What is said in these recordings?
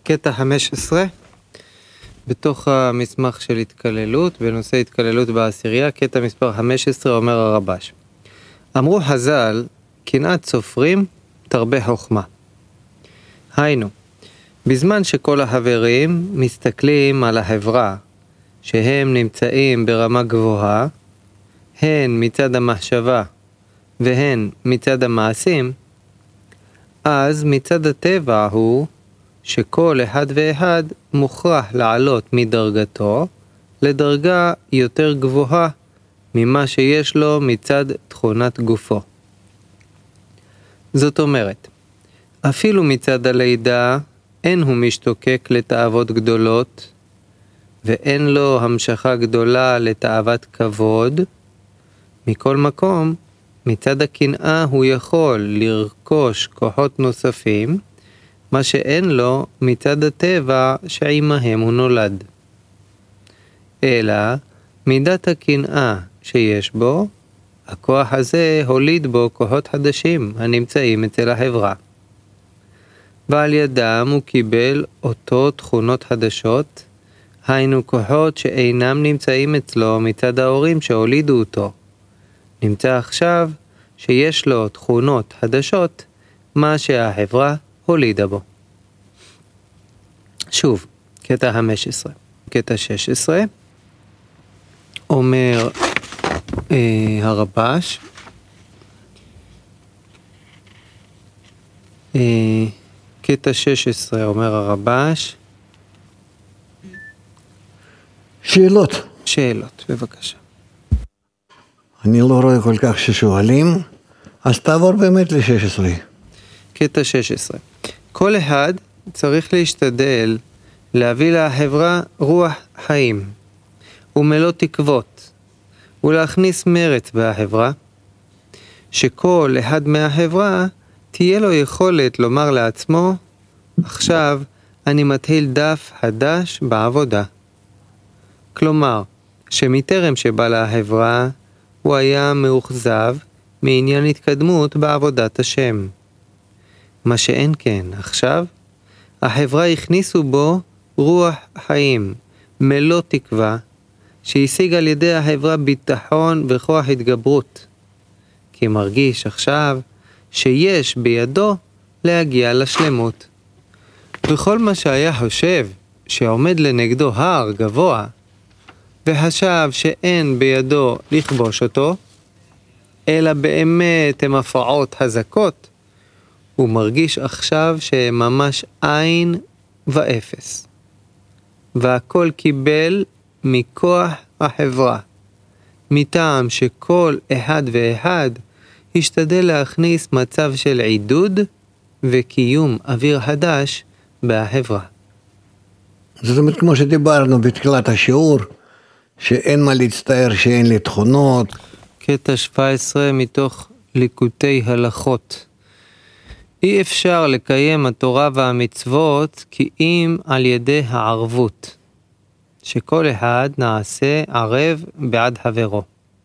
קטע 15, בתוך המסמך של התקללות, בנושא התקללות בעשירייה, קטע מספר 15 אומר הרבש. אמרו חז"ל, קנאת סופרים תרבה חוכמה. היינו, בזמן שכל החברים מסתכלים על החברה, שהם נמצאים ברמה גבוהה, הן מצד המחשבה והן מצד המעשים, אז מצד הטבע הוא שכל אחד ואחד מוכרח לעלות מדרגתו לדרגה יותר גבוהה ממה שיש לו מצד תכונת גופו. זאת אומרת, אפילו מצד הלידה אין הוא משתוקק לתאוות גדולות, ואין לו המשכה גדולה לתאוות כבוד. מכל מקום, מצד הקנאה הוא יכול לרכוש כוחות נוספים, מה שאין לו מצד הטבע שעימהם הוא נולד. אלא מידת הקנאה שיש בו, הכוח הזה הוליד בו כוחות חדשים הנמצאים אצל החברה. ועל ידם הוא קיבל אותו תכונות חדשות, היינו כוחות שאינם נמצאים אצלו מצד ההורים שהולידו אותו. נמצא עכשיו שיש לו תכונות חדשות, מה שהחברה הולידה בו. שוב, קטע 15. קטע 16 אומר הרבש, קטע 16 אומר הרבש, שאלות, בבקשה. אני לא רואה כל כך ששואלים, אז תעבור באמת ל-16. קטע 16. כל אחד צריך להשתדל להביא לחברה רוח חיים ומלוא תקוות ולהכניס מרץ בחברה, שכל אחד מהחברה תהיה לו יכולת לומר לעצמו, עכשיו אני מתחיל דף חדש בעבודה. כלומר, שמטרם שבא לחברה הוא היה מאוכזב מעניין התקדמות בעבודת השם. מה שאין כן, עכשיו החברה הכניסו בו רוח חיים, מלוא תקווה, שהשיג על ידי החברה ביטחון וכוח התגברות. כי מרגיש עכשיו שיש בידו להגיע לשלמות. וכל מה שהיה חושב שעומד לנגדו הר גבוה, וחשב שאין בידו לכבוש אותו, אלא באמת הם הפרעות חזקות, הוא מרגיש עכשיו שממש עין ואפס. והכל קיבל מכוח החברה, מטעם שכל אחד ואחד השתדל להכניס מצב של עידוד וקיום אוויר חדש בחברה. זאת אומרת, כמו שדיברנו בתחילת השיעור, שאין מה להצטער שאין לי תכונות. קטע 17 מתוך ליקוטי הלכות. אי אפשר לקיים התורה והמצוות כי אם על ידי הערבות, שכל אחד נעשה ערב בעד חברו.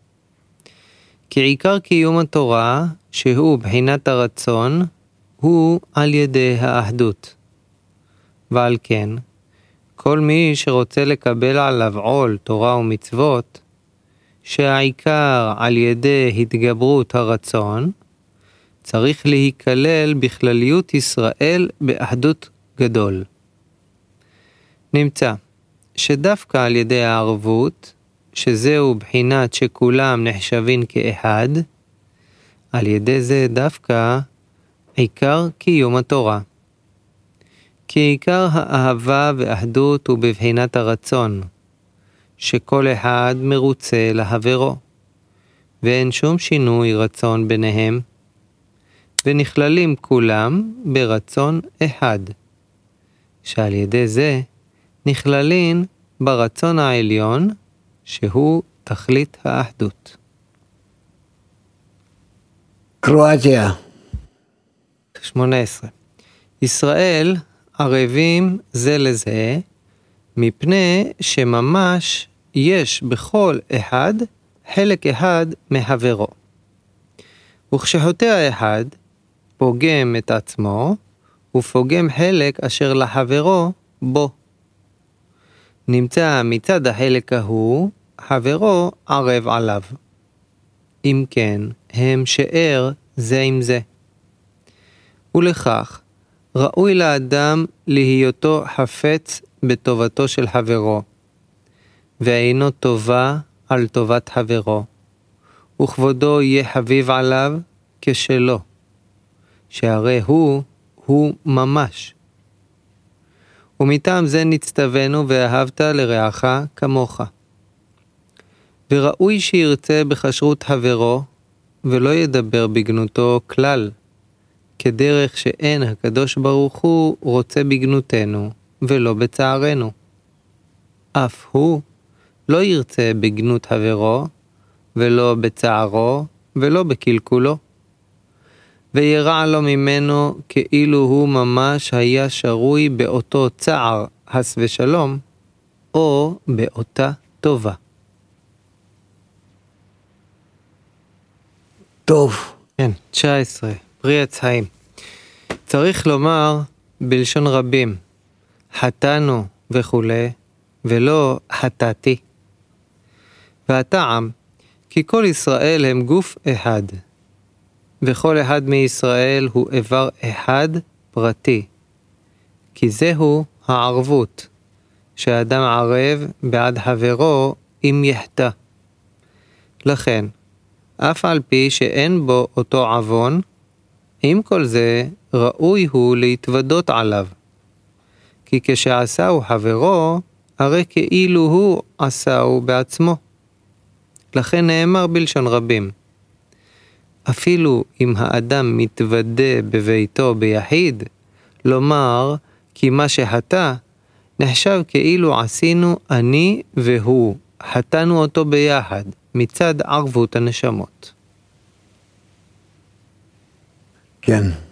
כי עיקר קיום התורה, שהוא בחינת הרצון, הוא על ידי האחדות. ועל כן, כל מי שרוצה לקבל עליו עול תורה ומצוות, שהעיקר על ידי התגברות הרצון, צריך להיכלל בכלליות ישראל באחדות גדול. נמצא שדווקא על ידי הערבות, שזהו בחינת שכולם נחשבים כאחד, על ידי זה דווקא עיקר קיום התורה. כי עיקר האהבה ואחדות הוא בבחינת הרצון, שכל אחד מרוצה לחברו, ואין שום שינוי רצון ביניהם, ונכללים כולם ברצון אחד, שעל ידי זה נכללים ברצון העליון, שהוא תכלית האחדות. קרואטיה. 18. ישראל ערבים זה לזה, מפני שממש יש בכל אחד חלק אחד מחברו. וכשחוטא האחד פוגם את עצמו, ופוגם חלק אשר לחברו בו. נמצא מצד החלק ההוא, חברו ערב עליו. אם כן, הם שאר זה עם זה. ולכך, ראוי לאדם להיותו חפץ בטובתו של חברו, ואינו טובה על טובת חברו, וכבודו יהיה חביב עליו כשלו, שהרי הוא ממש. ומטעם זה נצטווינו ואהבת לרעך כמוך. וראוי שירצה בכשרות חברו, ולא ידבר בגנותו כלל, כדרך שאין הקדוש ברוך הוא רוצה בגנותנו, ולא בצערנו. אף הוא לא ירצה בגנות חברו, ולא בצערו, ולא בקלקולו. וירע לו ממנו כאילו הוא ממש היה שרוי באותו צער, חס ושלום, או באותה טובה. טוב. כן, 19. פרי עץ חיים. צריך לומר בלשון רבים, חטאנו וכו', ולא חטאתי. והטעם, כי כל ישראל הם גוף אחד, וכל אחד מישראל הוא איבר אחד פרטי, כי זהו הערבות, שהאדם ערב בעד חברו אם יחטא. לכן, אף על פי שאין בו אותו עוון, עם כל זה ראוי הוא להתוודות עליו. כי כשעשהו חברו, הרי כאילו הוא עשהו בעצמו. לכן נאמר בלשון רבים, אפילו אם האדם מתוודה בביתו ביחיד, לומר כי מה שחטא נחשב כאילו עשינו אני והוא, חטאנו אותו ביחד, מצד ערבות הנשמות. כן.